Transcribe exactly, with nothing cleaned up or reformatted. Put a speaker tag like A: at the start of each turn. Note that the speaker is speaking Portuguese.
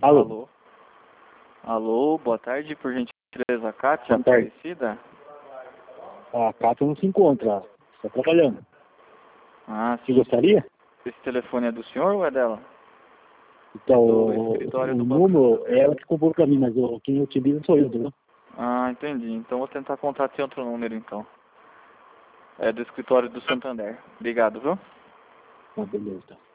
A: Alô?
B: Alô? Alô, boa tarde, por gentileza, a Kátia,
A: Boa tarde.
B: Aparecida?
A: A Cátia não se encontra, está trabalhando.
B: Ah,
A: Você
B: sim.
A: gostaria?
B: Esse telefone é do senhor ou é dela?
A: Então,
B: Do
A: o,
B: escritório
A: o
B: do banco.
A: número é ela que comprou para mim, mas eu, quem utiliza sou eu, entendeu?
B: Ah, entendi. Então vou tentar contato em outro número, então. É do escritório do Santander. Obrigado, viu?
A: Tá, beleza.